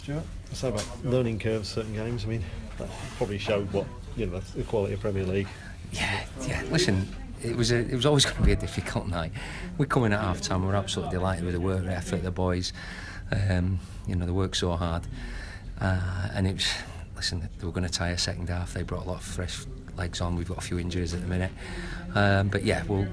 Stuart, I say about learning curves, certain games. I mean, that probably showed what the quality of Premier League. Yeah. Listen, it was always going to be a difficult night. We come in at half time. We're absolutely delighted with the work effort of the boys. They worked so hard, and it was. Listen, they were going to tie a second half. They brought a lot of fresh legs on. We've got a few injuries at the minute, but yeah, we'll.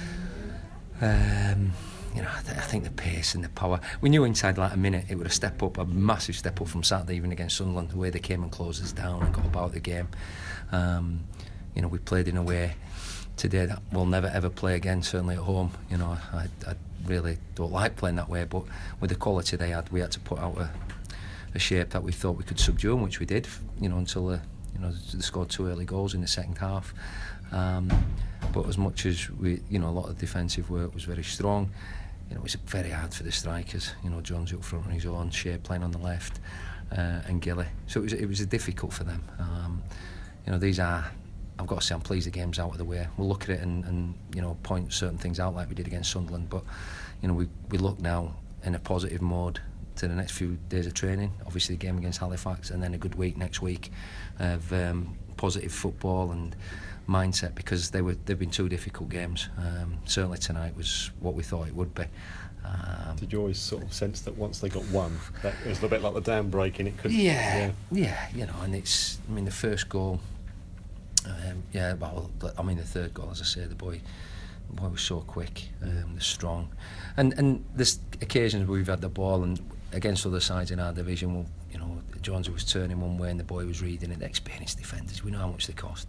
I think the pace and the power. We knew inside like a minute it would a step up, a massive step up from Saturday, even against Sunderland, the way they came and closed us down and got about the game. We played in a way today that we'll never ever play again, certainly at home. I really don't like playing that way, but with the quality they had, we had to put out a shape that we thought we could subdue them, which we did, until they scored 2 early goals in the second half. But as much as we, a lot of defensive work was very strong, it was very hard for the strikers. Jones up front on his own, Shea playing on the left, and Gilly. So it was difficult for them. These are, I've got to say, I'm pleased the game's out of the way. We'll look at it and point certain things out like we did against Sunderland. But we look now in a positive mode to the next few days of training. Obviously the game against Halifax, and then a good week next week of positive football and mindset, because they've been 2 difficult games. Certainly tonight was what we thought it would be. Did you always sort of sense that once they got one, that it was a bit like the dam breaking? It could. Yeah. And it's. I mean, the first goal. The third goal, as I say, the boy was so quick, strong, and there's occasions where we've had the ball and against other sides in our division. Jones was turning one way and the boy was reading it. The experienced defenders, we know how much they cost.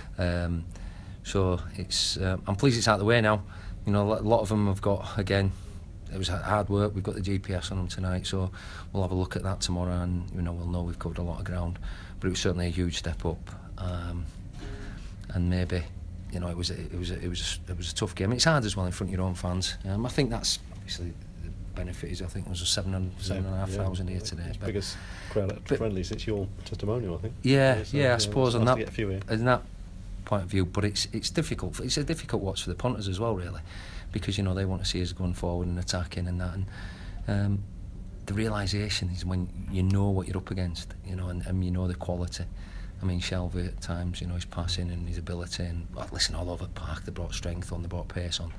So it's. I'm pleased it's out of the way now. A lot of them have got, again, it was hard work. We've got the GPS on them tonight, so we'll have a look at that tomorrow, and we'll know we've covered a lot of ground. But it was certainly a huge step up, and maybe it was a tough game. It's hard as well in front of your own fans. I think that's obviously the benefit is, I think there was 7,500 here today. It's biggest crowd at friendly since your testimonial, I think. I suppose on nice to get a few in. that point of view, but it's difficult. It's a difficult watch for the punters as well, really, because they want to see us going forward and attacking and that. And the realisation is when you know what you're up against, and you know the quality. I mean, Shelby at times, his passing and his ability, and all over the park, they brought strength on, they brought pace on.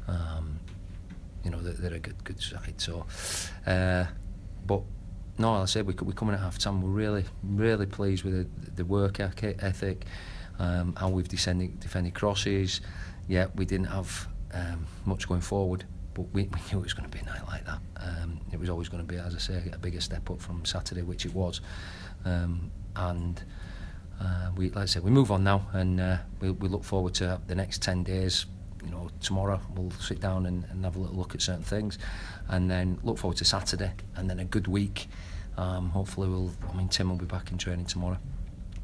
They're a good side. So, but no, as I said, we come in at half time. We're really, really pleased with the work ethic, how we've defended crosses. Yeah, we didn't have much going forward, but we knew it was going to be a night like that. It was always going to be, as I say, a bigger step up from Saturday, which it was, and. Like I said, we move on now, and we look forward to the next 10 days. Tomorrow we'll sit down and have a little look at certain things, and then look forward to Saturday, and then a good week. Hopefully Tim will be back in training tomorrow.